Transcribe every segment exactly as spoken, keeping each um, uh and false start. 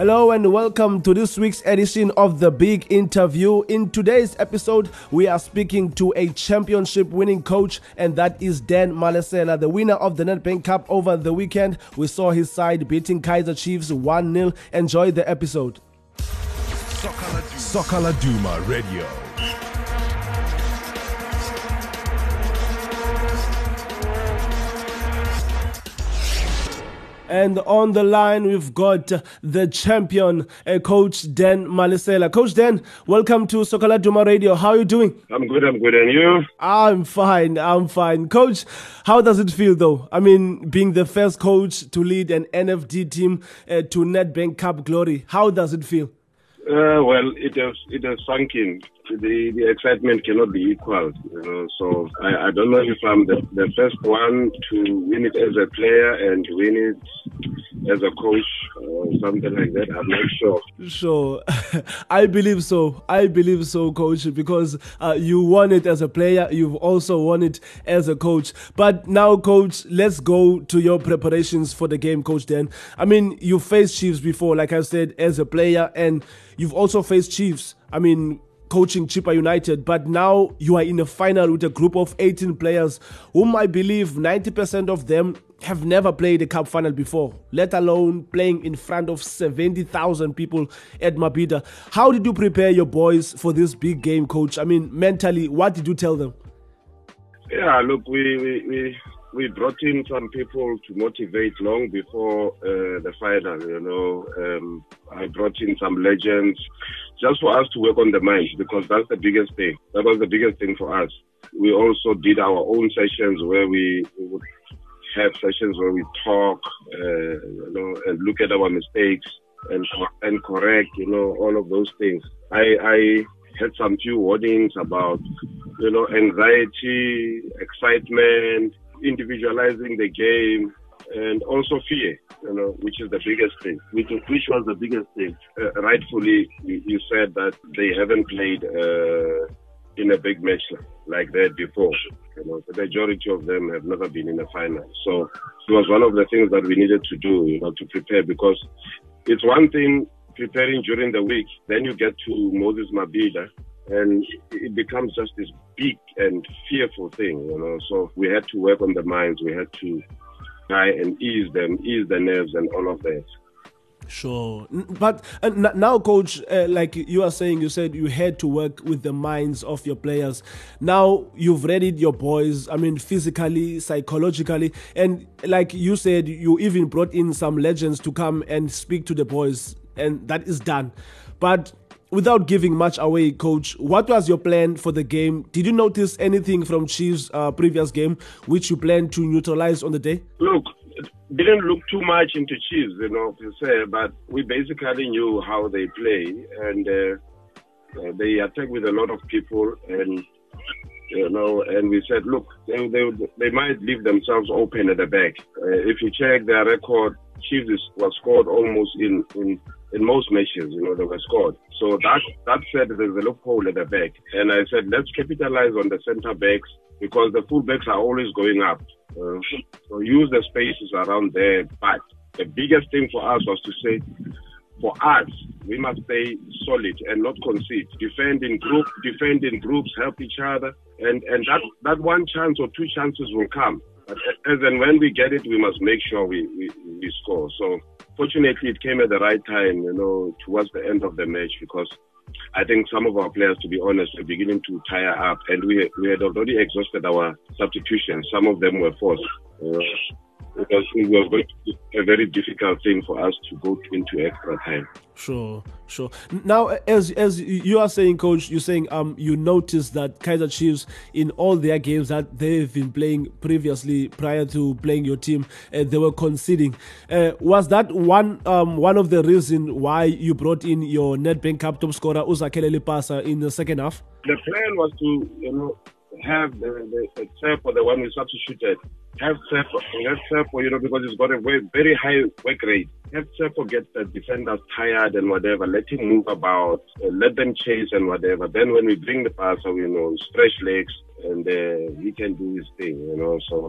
Hello and welcome to this week's edition of The Big Interview. In today's episode, we are speaking to a championship winning coach, and that is Dan Malesela, the winner of the Nedbank Cup over the weekend. We saw his side beating Kaizer Chiefs one nil. Enjoy the episode. Soccer Laduma Radio. And on the line, we've got the champion, uh, Coach Dan Malesela. Coach Dan, welcome to Soccer Laduma Radio. How are you doing? I'm good, I'm good. And you? I'm fine, I'm fine. Coach, how does it feel though? I mean, being the first coach to lead an N F D team uh, to Nedbank Cup glory, how does it feel? Uh, well, it has it has sunk in. The the excitement cannot be equal, you know. So I, I don't know if I'm the, the first one to win it as a player and win it as a coach or something like that. I'm not sure. Sure, I believe so. I believe so, Coach, because uh, you won it as a player. You've also won it as a coach. But now, Coach, let's go to your preparations for the game, Coach Dan. I mean, you faced Chiefs before, like I said, as a player, and you've also faced Chiefs. I mean, coaching Chippa United, but now you are in a final with a group of eighteen players whom I believe ninety percent of them have never played a cup final before, let alone playing in front of seventy thousand people at Mabhida. How did you prepare your boys for this big game, Coach? I mean, mentally, what did you tell them? Yeah, look, we we, we, we brought in some people to motivate long before uh, the final, you know. Um, I brought in some legends just for us to work on the mind, because that's the biggest thing. That was the biggest thing for us. We also did our own sessions where we, we would have sessions where we talk, uh, you know, and look at our mistakes and and correct, you know, all of those things. I, I had some few warnings about, you know, anxiety, excitement, individualizing the game, and also fear, you know, which is the biggest thing. Which, which was the biggest thing. Uh, rightfully, you, you said that they haven't played uh, in a big match like that before. You know, the majority of them have never been in a final. So it was one of the things that we needed to do, you know, to prepare, because it's one thing preparing during the week, then you get to Moses Mabhida, and it becomes just this big and fearful thing, you know. So we had to work on the minds. We had to try and ease them, ease the nerves and all of that. Sure. But uh, now, Coach, uh, like you are saying, you said you had to work with the minds of your players. Now you've readied your boys, I mean, physically, psychologically. And like you said, you even brought in some legends to come and speak to the boys. And that is done. But without giving much away, Coach, what was your plan for the game? Did you notice anything from Chiefs' uh, previous game which you plan to neutralize on the day? Look, it didn't look too much into Chiefs, you know, per se, but we basically knew how they play, and uh, uh, they attack with a lot of people, and you know, and we said, look, they they, they might leave themselves open at the back. Uh, if you check their record, Chiefs was scored almost in, in in most matches, you know, they were scored. So that that said, there's a loophole at the back. And I said, let's capitalize on the center backs, because the full backs are always going up. Uh, so use the spaces around there. But the biggest thing for us was to say, for us, we must stay solid and not concede. Defend in group, defend in groups, help each other. And, and that, that one chance or two chances will come. But as and when we get it, we must make sure we, we, we score. So fortunately, it came at the right time, you know, towards the end of the match, because I think some of our players, to be honest, were beginning to tire up, and we we had already exhausted our substitutions. Some of them were forced. Uh, because it was going to be a very difficult thing for us to go into extra time. Sure, sure. Now, as as you are saying, Coach, you're saying um you noticed that Kaizer Chiefs, in all their games that they've been playing previously, prior to playing your team, uh, they were conceding. Uh, was that one um one of the reasons why you brought in your Nedbank Cup top scorer Uzakele Lipasa in the second half? The plan was to, you know, have the, the, the Tsepo, the one we substituted, have Tsepo, have Tsepo, you know, because he's got a very, very high work rate. Have Tsepo get the defenders tired and whatever, let him move about, uh, let them chase and whatever. Then when we bring the passer, you know, stretch legs, and uh, he can do his thing, you know. So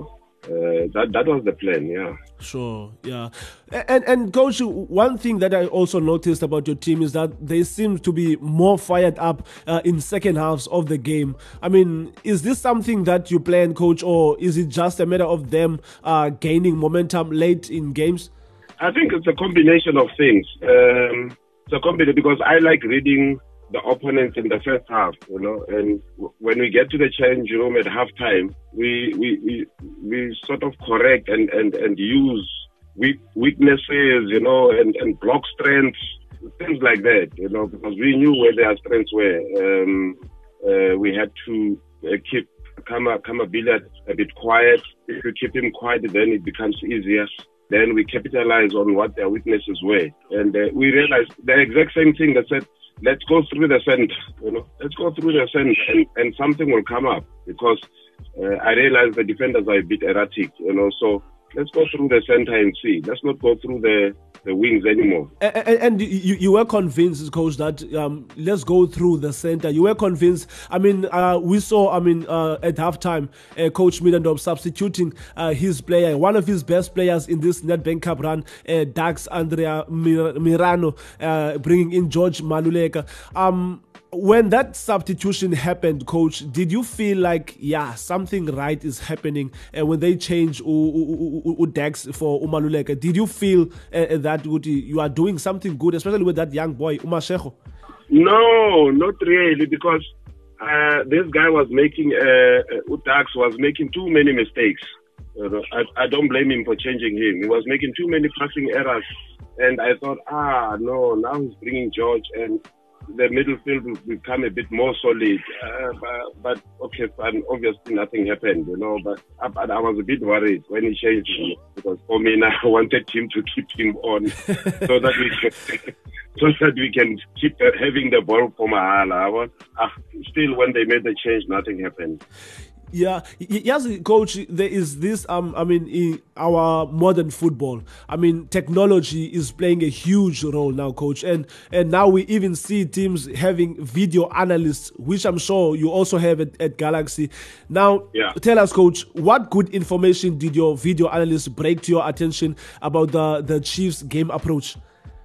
Uh, that that was the plan, yeah. Sure, yeah. And and coach, one thing that I also noticed about your team is that they seem to be more fired up uh, in second halves of the game. I mean, is this something that you plan, coach, or is it just a matter of them uh, gaining momentum late in games? I think it's a combination of things. Um, it's a combination because I like reading the opponents in the first half, you know, and w- when we get to the change room at halftime, we we, we, we sort of correct and, and, and use weak, weaknesses, you know, and, and block strengths, things like that, you know, because we knew where their strengths were. Um, uh, we had to uh, keep Kama, Kama Billiard a bit quiet. If you keep him quiet, then it becomes easier. Then we capitalize on what their weaknesses were. And uh, we realized the exact same thing that said, let's go through the center, you know, let's go through the center and, and something will come up because uh, I realize the defenders are a bit erratic, you know, so let's go through the center and see. Let's not go through the, the wings anymore. And, and you, you were convinced, coach, that um, let's go through the center. You were convinced. I mean, uh, we saw, I mean, uh, at halftime, uh, Coach Middendorp substituting uh, his player, one of his best players in this Nedbank Cup run, uh, Dax Andrea Mir- Mirano, uh, bringing in George Maluleka. Um, When that substitution happened, coach, did you feel like, yeah, something right is happening? And when they change Dax for Umaluleka, did you feel uh, that you are doing something good, especially with that young boy, Umashego? No, not really, because uh, this guy was making, uh, Dax was making too many mistakes. You know, I, I don't blame him for changing him. He was making too many passing errors. And I thought, ah, no, now he's bringing George and the middle field will become a bit more solid. Uh, but, but okay, and obviously nothing happened, you know. But I, but I was a bit worried when he changed him because for me now I wanted him to keep him on so that we can, so that we can keep having the ball for Mahala. Uh, still, when they made the change, nothing happened. Yeah, yes, coach, there is this, um, I mean, in our modern football, I mean, technology is playing a huge role now, coach. And, and now we even see teams having video analysts, which I'm sure you also have at, at Galaxy. Now, yeah. Tell us, coach, what good information did your video analysts break to your attention about the, the Chiefs game approach?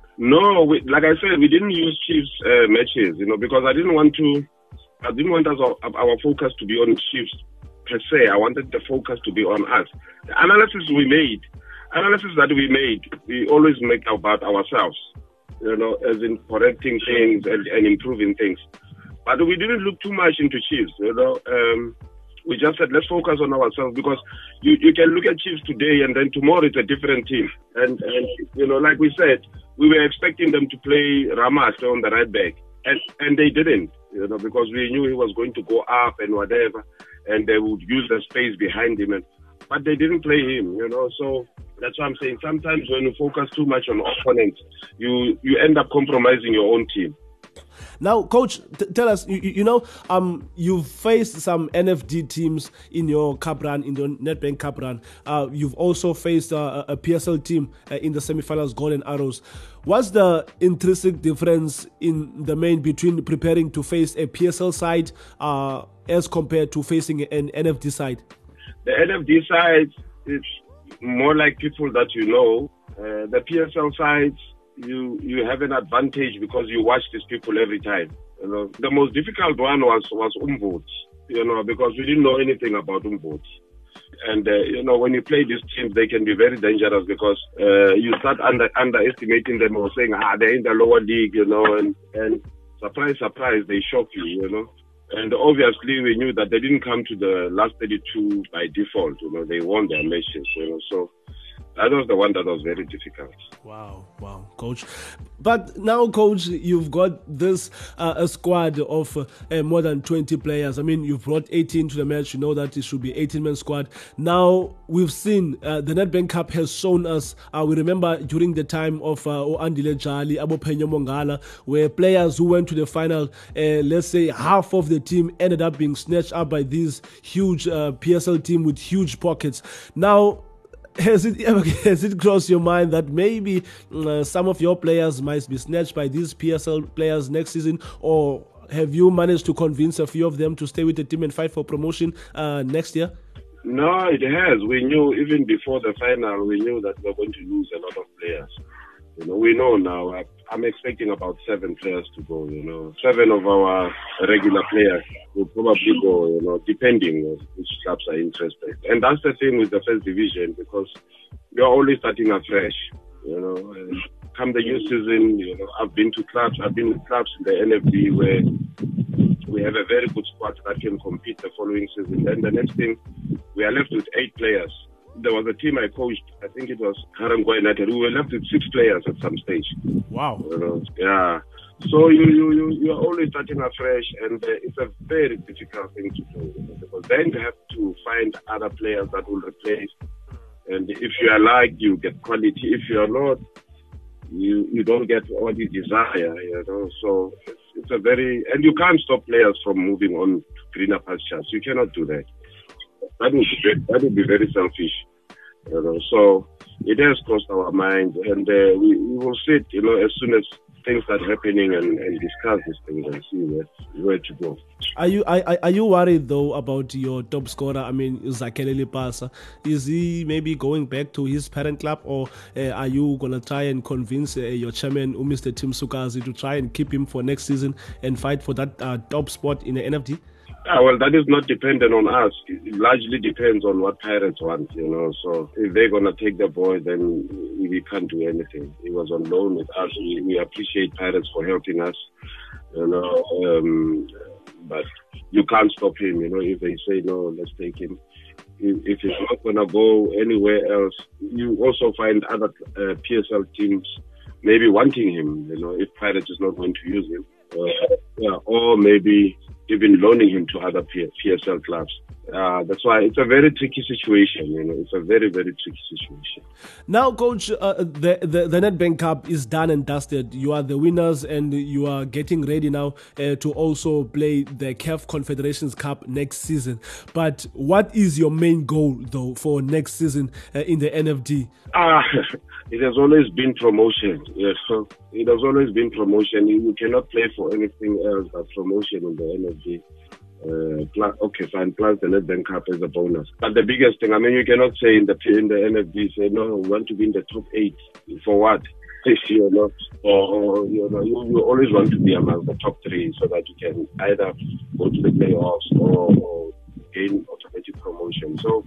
No, we, like I said, we didn't use Chiefs uh, matches, you know, because I didn't want to, I didn't want us, our, our focus to be on Chiefs per se. I wanted the focus to be on us. The analysis we made, analysis that we made, we always make about ourselves, you know, as in correcting things and, and improving things. But we didn't look too much into Chiefs, you know. Um, we just said, let's focus on ourselves because you, you can look at Chiefs today and then tomorrow it's a different team. And, and you know, like we said, we were expecting them to play Ramas on the right back. And, and they didn't, you know, because we knew he was going to go up and whatever. And they would use the space behind him, and, but they didn't play him, you know. So that's what I'm saying. Sometimes when you focus too much on opponents, you you end up compromising your own team. Now, coach, t- tell us, you, you know, um, you've faced some N F D teams in your cup run, in your Nedbank Cup run. Uh, you've also faced uh, a P S L team uh, in the semi-finals, Golden Arrows. What's the intrinsic difference in the main between preparing to face a P S L side uh, as compared to facing an N F D side? The N F D side is more like people that you know. Uh, the P S L sides, you you have an advantage because you watch these people every time. You know, the most difficult one was was Umvoti, you know, because we didn't know anything about Umvoti. And, uh, you know, when you play these teams, they can be very dangerous because uh, you start under, underestimating them or saying, ah, they're in the lower league, you know, and, and surprise, surprise, they shock you, you know. And obviously, we knew that they didn't come to the last thirty-two by default, you know, they won their matches, you know, so that was the one that was very difficult. Wow, wow, coach. But now, coach, you've got this uh, a squad of uh, more than twenty players. I mean, you've brought eighteen to the match. You know that it should be eighteen-man squad. Now, we've seen uh, the Nedbank Cup has shown us, uh, we remember during the time of uh, Andile Jali, Abo Penyo Mongala, where players who went to the final, uh, let's say half of the team ended up being snatched up by this huge uh, P S L team with huge pockets. Now, Has it ever has it crossed your mind that maybe uh, some of your players might be snatched by these P S L players next season, or have you managed to convince a few of them to stay with the team and fight for promotion uh, next year? No, it has. We knew even before the final, we knew that we were going to lose a lot of players. You know, we know now. I, I'm expecting about seven players to go. You know, seven of our regular players will probably go. You know, depending on which clubs are interested. And that's the thing with the first division, because you're always starting afresh. You know, and come the new season, you know, I've been to clubs. I've been with clubs in the N F D where we have a very good squad that can compete the following season. Then the next thing, we are left with eight players. There was a team I coached, I think it was Harangwa United, we were left with six players at some stage. Wow. You know, yeah. So you, you, you, you are always starting afresh, and uh, it's a very difficult thing to do, you know, because then you have to find other players that will replace. And if you are like, you get quality. If you are not, you, you don't get what you desire, you know. So it's, it's a very, and you can't stop players from moving on to greener pastures. You cannot do that. That would be very, that would be very selfish, you know. So it has crossed our mind, and uh, we, we will sit, you know, as soon as things start happening, and, and discuss these things and see where, where to go. Are you are, are you worried though about your top scorer? I mean, Zakhele Lipasa. Is he maybe going back to his parent club, or uh, are you gonna try and convince uh, your chairman, Mister Tim Sukazi, to try and keep him for next season and fight for that uh, top spot in the N F D? Yeah, well, that is not dependent on us. It largely depends on what Pirates want, you know. So if they're going to take the boy, then we can't do anything. He was on loan with us. We, we appreciate Pirates for helping us, you know. Um, but you can't stop him, you know. If they say, no, let's take him. If, if he's not going to go anywhere else, you also find other uh, P S L teams maybe wanting him, you know, if Pirates is not going to use him. Uh, yeah, or maybe even loaning him to other P S L clubs. Uh, that's why it's a very tricky situation, you know. It's a very, very tricky situation. Now, Coach, uh, the, the the Nedbank Cup is done and dusted. You are the winners, and you are getting ready now uh, to also play the C A F Confederations Cup next season. But what is your main goal, though, for next season uh, in the N F D? Ah, it has always been promotion. Yes, so it has always been promotion. You cannot play for anything else but promotion in the N F D. Uh, plus, okay, fine, plus the Nedbank Cup as a bonus. But the biggest thing, I mean, you cannot say in the in the N F D, say, no, we want to be in the top eight. For what? You know, or, you know, you, you always want to be among the top three so that you can either go to the playoffs or, or gain automatic promotion. So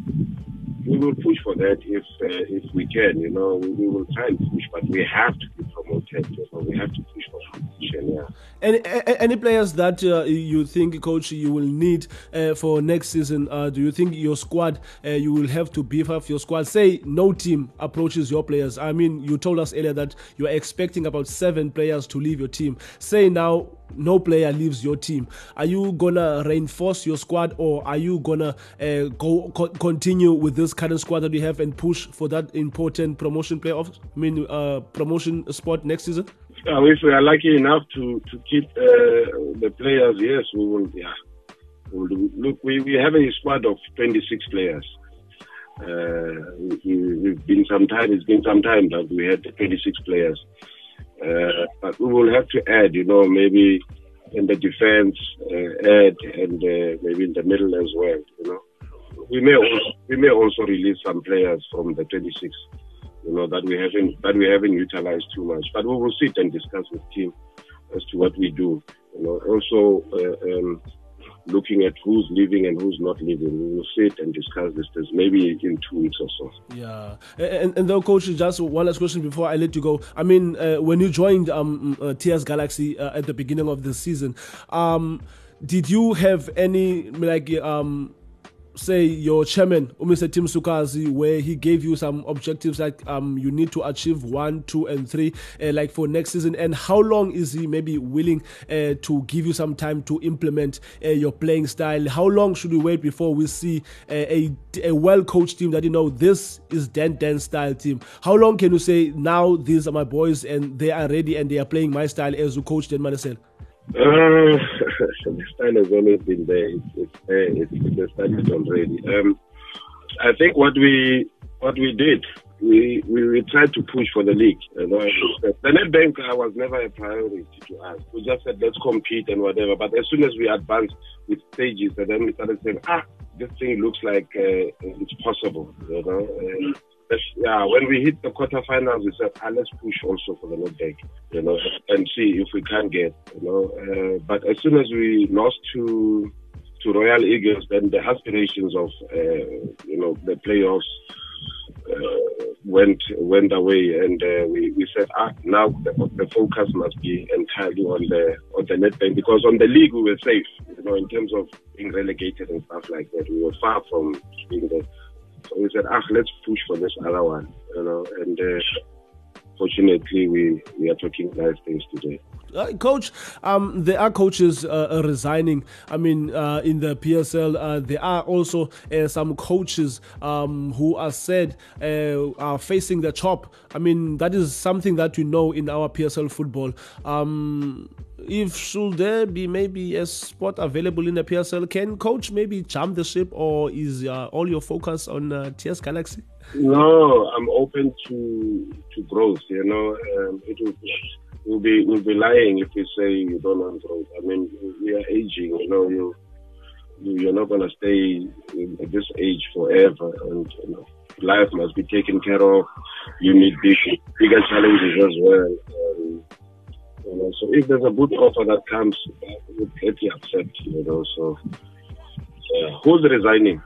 we will push for that if uh, if we can, you know. We, we will try and push, but we have to be promoted. You know? We have to push for promotion, yeah. Any, any players that uh, you think, Coach, you will need uh, for next season? Uh, do you think your squad, uh, you will have to beef up your squad? Say no team approaches your players. I mean, you told us earlier that you are expecting about seven players to leave your team. Say now no player leaves your team. Are you going to reinforce your squad, or are you going to uh, go co- continue with this current squad that you have and push for that important promotion playoff, I mean, uh, promotion spot next season? Uh, if we are lucky enough to, to keep uh, the players, yes, we will, yeah. We'll do. Look, we, we have a squad of twenty-six players. Uh, we, we've been some time, it's been some time that we had twenty-six players. Uh, but we will have to add, you know, maybe in the defense, uh, add, and uh, maybe in the middle as well, you know. We may also, we may also release some players from the twenty-six, you know, that we haven't that we haven't utilized too much. But we will sit and discuss with team as to what we do. You know, also uh, um, looking at who's leaving and who's not leaving. We will sit and discuss this, this maybe in two weeks or so. Yeah. And, and though, Coach, just one last question before I let you go. I mean, uh, when you joined um, uh, T S Galaxy uh, at the beginning of the season, um, did you have any, like, um, say your chairman, Mister Tim Sukazi, where he gave you some objectives like um you need to achieve one, two, and three, uh, like for next season? And how long is he maybe willing uh, to give you some time to implement uh, your playing style? How long should we wait before we see uh, a a well-coached team that, you know, this is Dan Dan style team? How long can you say, now these are my boys and they are ready and they are playing my style as you coach Dan Marcel? Uh, the style has always been there. It's, it's there. It's, it's established already. Um, I think what we what we did, we, we we tried to push for the league. You know, the Nedbank was never a priority to us. We just said let's compete and whatever. But as soon as we advanced with stages, and then we started saying, ah, this thing looks like uh, it's possible, you know. Uh, yeah, when we hit the quarterfinals, we said, ah, let's push also for the Nedbank, you know, and see if we can get, you know. Uh, but as soon as we lost to to Royal Eagles, then the aspirations of, uh, you know, the playoffs uh, went went away, and uh, we, we said, ah, now the, the focus must be entirely on the on the Nedbank, because on the league we were safe, you know, in terms of being relegated and stuff like that. We were far from being there. So we said, ah, let's push for this other one, you know, and uh, fortunately we, we are talking nice things today. Uh, Coach, um, there are coaches uh, resigning. I mean, uh, in the P S L, uh, there are also uh, some coaches um, who are said uh, are facing the chop. I mean, that is something that we know in our P S L football. Um, if should there be maybe a spot available in the P S L, can coach maybe jump the ship, or is uh, all your focus on uh, T S Galaxy? No, I'm open to to growth. You know, um, it will. We'll be we'll be lying if we say you don't want growth. I mean, we are aging. You know, you you're not gonna stay at this age forever, and you know, life must be taken care of. You need big, bigger challenges as well. Um, you know, so if there's a good offer that comes, we'll gladly accept. You know, so uh, who's resigning?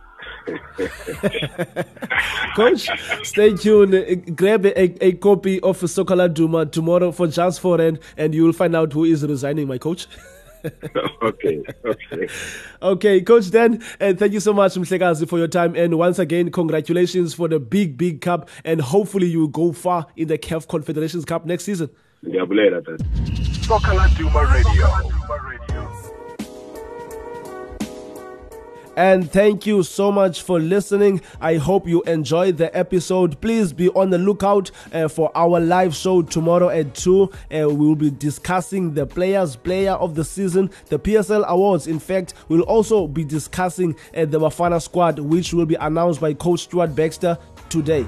Coach, stay tuned. Grab a, a copy of Soccer Laduma tomorrow for Just For Rand, and you will find out who is resigning, my coach. okay, okay. Okay, Coach Dan, and thank you so much, Mhlekazi, for your time. And once again, congratulations for the big, big cup. And hopefully you will go far in the C A F Confederations Cup next season. Yeah, that. Soccer Laduma Radio. And thank you so much for listening. I hope you enjoyed the episode. Please be on the lookout uh, for our live show tomorrow at two. Uh, we will be discussing the Players Player of the Season, the P S L Awards. In fact, we'll also be discussing uh, the Bafana squad, which will be announced by Coach Stuart Baxter today.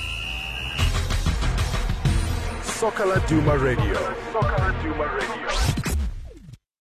Soccer Laduma Radio. Soccer Laduma Radio.